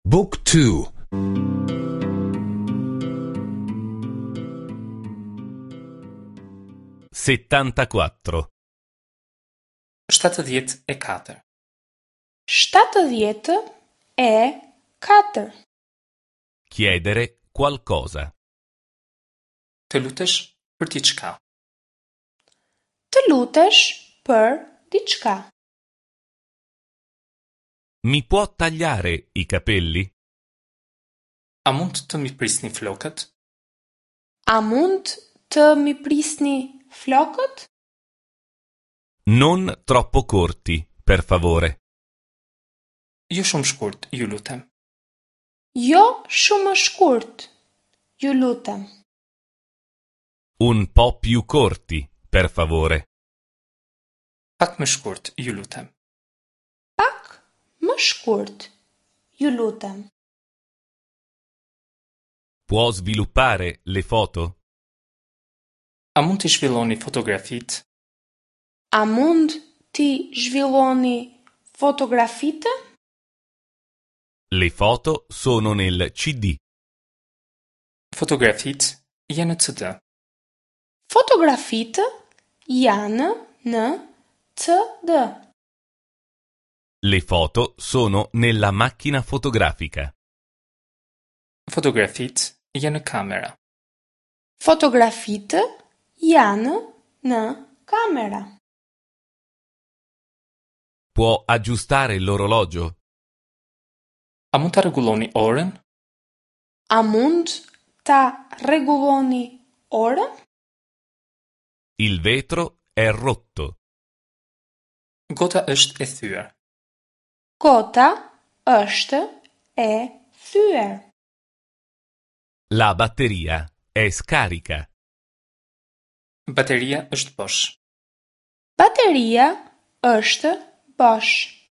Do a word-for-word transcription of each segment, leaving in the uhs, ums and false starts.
Book two. settantaquattro. shtatëdhjetë e katër. shtatëdhjetë e katër. Chiedere qualcosa. Të lutesh për diçka. Të lutesh për diçka. Mi può tagliare i capelli? A mund të mi prisni flokët? A mund të mi prisni flokët? Non troppo corti, per favore. Jo shumë shkurt, ju lutem. Jo shumë shkurt, ju lutem. Un po' più corti, per favore. Pak më shkurt, ju lutem. Pak më shkurt, ju lutem. Può sviluppare le foto? A mund të zhvilloni fotografitë? A mund t'i zhvilloni fotografitë? Le foto sono nel C D. Fotografitë janë në C D. Fotografitë janë në C D. Le foto sono nella macchina fotografica. Fotografitë janë në kamera. Fotografitë janë në kamera. Può aggiustare l'orologio? A mund të rregulloni orën? A mund ta rregulloni orën? Il vetro è rotto. Gota është e thyer. Gota është e thyer. La batteria è scarica. Bateria është bosh. Bateria është bosh.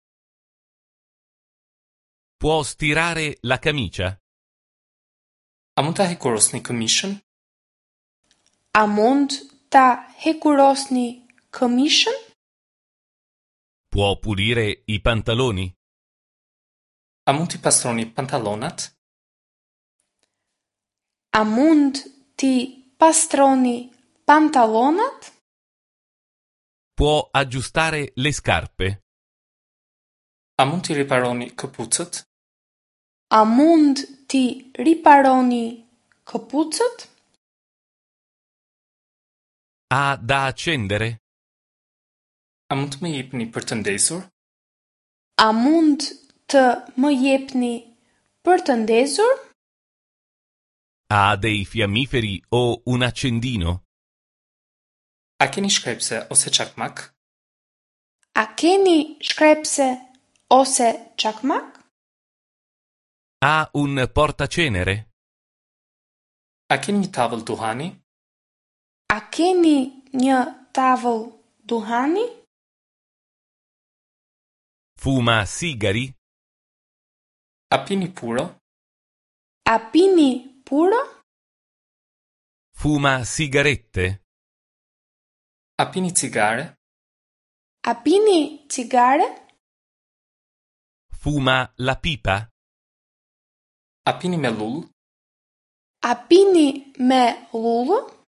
Può stirare la camicia? A mund ta hekurosni këmishën? A mund ta hekurosni këmishën? Può pulire i pantaloni? A mund t'i pastroni pantallonat? A mund t'i pastroni pantallonat? Può aggiustare le scarpe? A mund t'i riparoni këpucët? A mund t'i riparoni këpucët? Ha da accendere? A mund të më jepni për të ndezur? A mund të më jepni për të ndezur? Ha dei fiammiferi o un accendino? A keni shkrepse ose çakmak? A keni shkrepse ose çakmak? Ha un portacenere? A keni një tavëll duhani? A keni një tavëll duhani? Fuma sigari? A pini puro? A pini puro? Fuma sigarette? A pini cigare? A pini cigare? Fuma la pipa? A pini me lull? A pini me lulë?